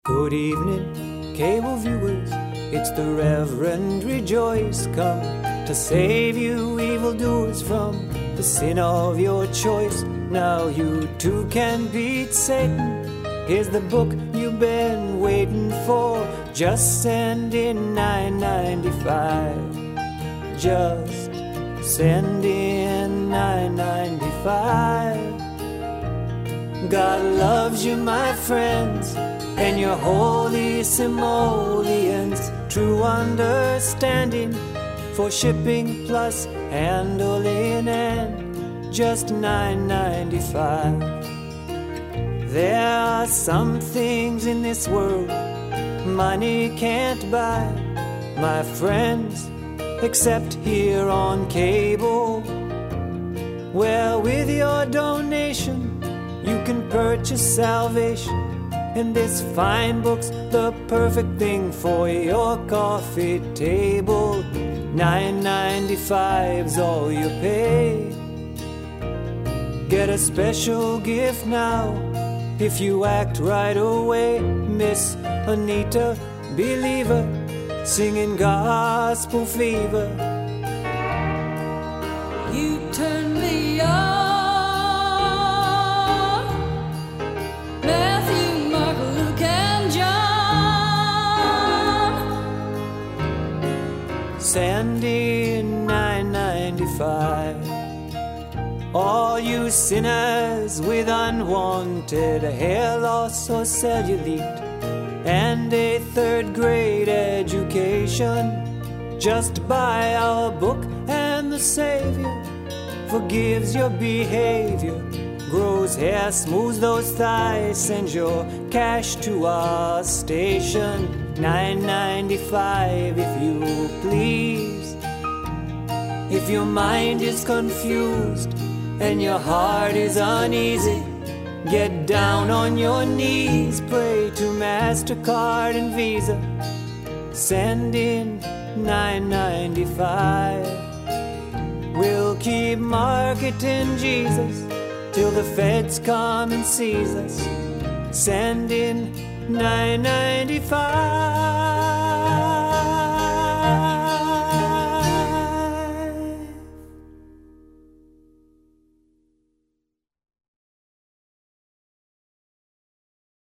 Good evening, cable viewers. It's the Reverend Rejoice, come to save you evildoers from the sin of your choice. Now you too can beat Satan. Here's the book you've been waiting for. Just send in $9.95. Just send in $9.95. God loves you, my friends, and your holy simoleons. True understanding for shipping plus handling and just $9.95. There are some things in this world money can't buy, my friends, except here on cable, where with your donation you can purchase salvation. And this fine book's the perfect thing for your coffee table. $9.95's all you pay. Get a special gift now if you act right away. Miss Anita, believer, singing gospel fever. You turn me on. Matthew, Mark, Luke, and John. Send in $9.95. All you sinners with unwanted hair loss or cellulite and a third-grade education, just buy our book and the Savior forgives your behavior, grows hair, smooths those thighs, sends your cash to our station. $9.95 if you please. If your mind is confused and your heart is uneasy, get down on your knees, pray to MasterCard and Visa. Send in $9.95. We'll keep marketing Jesus till the feds come and seize us. Send in $9.95.